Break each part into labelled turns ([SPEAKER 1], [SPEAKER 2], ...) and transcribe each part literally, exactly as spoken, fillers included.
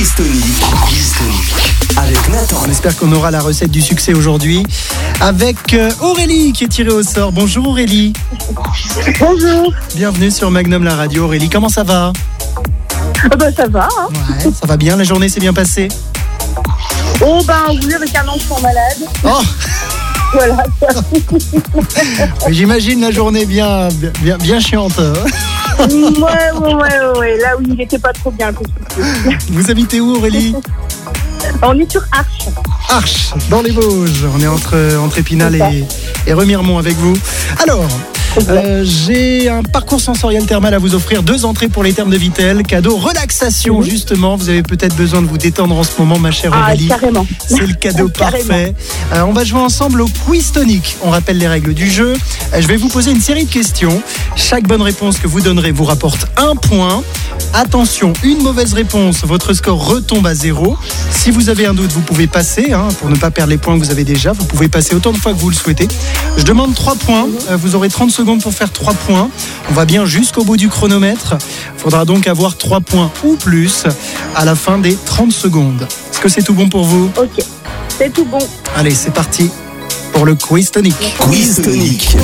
[SPEAKER 1] Quiz Tonic. Quiz Tonic. Avec Nathan.
[SPEAKER 2] On espère qu'on aura la recette du succès aujourd'hui avec Aurélie qui est tirée au sort. Bonjour Aurélie.
[SPEAKER 3] Bonjour.
[SPEAKER 2] Bienvenue sur Magnum la radio. Aurélie, comment ça va?
[SPEAKER 3] Ah bah ça va. Hein.
[SPEAKER 2] Ouais, ça va bien, la journée s'est bien passée?
[SPEAKER 3] Oh ben oui, avec un enfant malade.
[SPEAKER 2] Oh.
[SPEAKER 3] Voilà.
[SPEAKER 2] J'imagine la journée bien, bien, bien chiante.
[SPEAKER 3] ouais, ouais, ouais, ouais. Là où il n'était pas trop bien.
[SPEAKER 2] Vous habitez où Aurélie?
[SPEAKER 3] On est sur Arches.
[SPEAKER 2] Arches, dans les Vosges. On est entre, entre Épinal et, et Remiremont avec vous. Alors, euh, j'ai un parcours sensoriel thermal à vous offrir. Deux entrées pour les Thermes de Vittel. Cadeau relaxation, mmh. justement. Vous avez peut-être besoin de vous détendre en ce moment, ma chère
[SPEAKER 3] ah,
[SPEAKER 2] Aurélie.
[SPEAKER 3] Carrément.
[SPEAKER 2] C'est le cadeau parfait. Euh, on va jouer ensemble au Quiz Tonic. On rappelle les règles du jeu. Euh, je vais vous poser une série de questions. Chaque bonne réponse que vous donnerez vous rapporte un point. Attention, une mauvaise réponse, votre score retombe à zéro. Si vous avez un doute, vous pouvez passer, hein, pour ne pas perdre les points que vous avez déjà. Vous pouvez passer autant de fois que vous le souhaitez. Je demande trois points. Euh, vous aurez trente secondes pour faire trois points. On va bien jusqu'au bout du chronomètre. Il faudra donc avoir trois points ou plus à la fin des trente secondes. Est-ce que c'est tout bon pour vous?
[SPEAKER 3] Ok, c'est tout bon.
[SPEAKER 2] Allez, c'est parti pour le Quiz Tonic.
[SPEAKER 1] Quiz Tonic.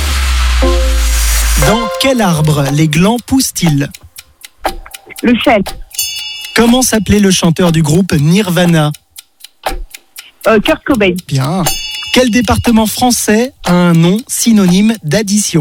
[SPEAKER 2] Dans quel arbre les glands poussent-ils?
[SPEAKER 3] Le chêne.
[SPEAKER 2] Comment s'appelait le chanteur du groupe Nirvana?
[SPEAKER 3] Euh, Kurt Cobain.
[SPEAKER 2] Bien. Quel département français a un nom synonyme d'addition?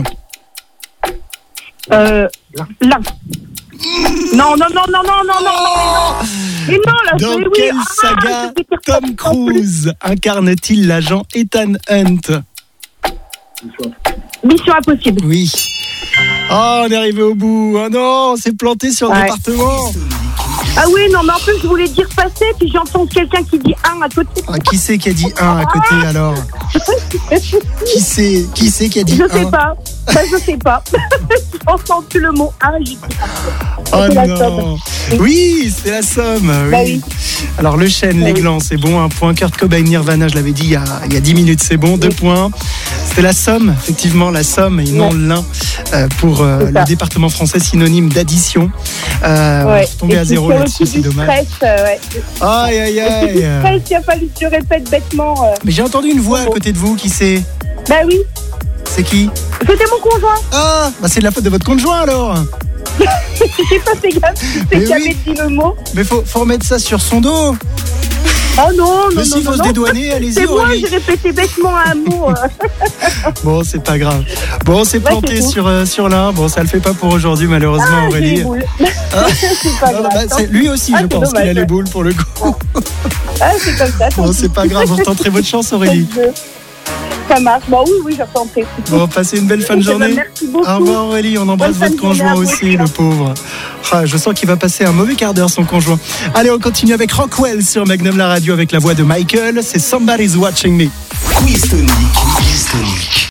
[SPEAKER 3] Euh, l'Ain. Non, non, non, non, non, non, non, non, mais non. Là,
[SPEAKER 2] Dans
[SPEAKER 3] oui,
[SPEAKER 2] quelle
[SPEAKER 3] ah,
[SPEAKER 2] saga Tom Cruise incarne-t-il l'agent Ethan Hunt?
[SPEAKER 3] Mission impossible.
[SPEAKER 2] Oui. Oh, on est arrivé au bout. Oh non, on s'est planté sur le
[SPEAKER 3] ouais.
[SPEAKER 2] département.
[SPEAKER 3] Ah oui, non, mais en plus, je voulais dire passer, puis j'entends quelqu'un qui dit un à côté.
[SPEAKER 2] Ah, qui c'est qui a dit un à côté alors? Qui c'est qui c'est qui a dit
[SPEAKER 3] je
[SPEAKER 2] un?
[SPEAKER 3] Je sais pas. Bah, je sais pas. J'entends-tu le mot un, je dis
[SPEAKER 2] oh non. Oui, c'est la Somme. Oui.
[SPEAKER 3] Bah oui.
[SPEAKER 2] Alors le chêne, bah les oui. glands, c'est bon. Un point. Kurt Cobain, Nirvana, je l'avais dit il y a, il y a dix minutes, c'est bon. Deux oui. points. C'était la Somme, effectivement, la Somme et non ouais. l'Ain euh, pour euh, le département français synonyme d'addition. Euh,
[SPEAKER 3] ouais.
[SPEAKER 2] Tombé à zéro là-dessus, c'est dommage.
[SPEAKER 3] Stress, euh, ouais.
[SPEAKER 2] Aïe, aïe, aïe.
[SPEAKER 3] Le stress, il a fallu que je répète bêtement. Euh...
[SPEAKER 2] Mais j'ai entendu une voix à côté de vous, qui c'est?
[SPEAKER 3] Bah oui.
[SPEAKER 2] C'est qui?
[SPEAKER 3] C'était mon conjoint.
[SPEAKER 2] Ah, bah c'est de la faute de votre conjoint alors.
[SPEAKER 3] J'ai pas fait gaffe, je sais jamais dit le mot.
[SPEAKER 2] Mais faut, faut remettre ça sur son dos.
[SPEAKER 3] Oh non, non,
[SPEAKER 2] mais
[SPEAKER 3] non,
[SPEAKER 2] si,
[SPEAKER 3] non,
[SPEAKER 2] faut
[SPEAKER 3] non.
[SPEAKER 2] se dédouaner, allez-y.
[SPEAKER 3] C'est moi, j'ai répété bêtement un mot.
[SPEAKER 2] Bon, c'est pas grave. Bon, on s'est planté ouais, sur, euh, sur l'un. Bon, ça le fait pas pour aujourd'hui, malheureusement,
[SPEAKER 3] ah,
[SPEAKER 2] Aurélie.
[SPEAKER 3] Ah. C'est pas grave.
[SPEAKER 2] Bah, c'est, lui aussi, ah, je pense dommage, qu'il a les boules pour le coup.
[SPEAKER 3] Ah, c'est comme ça.
[SPEAKER 2] Bon, c'est pas grave, vous retenterez votre chance, Aurélie.
[SPEAKER 3] Ça marche. Bon, oui, oui, je retenterai.
[SPEAKER 2] Bon, passez une belle fin de journée.
[SPEAKER 3] Merci beaucoup.
[SPEAKER 2] Au revoir, Aurélie. On embrasse Bonne votre conjoint aussi, le pauvre. Ah, je sens qu'il va passer un mauvais quart d'heure, son conjoint. Allez, on continue avec Rockwell sur Magnum la radio avec la voix de Michael. C'est Somebody's Watching Me.
[SPEAKER 1] Quiz Tonic. Quiz Tonic.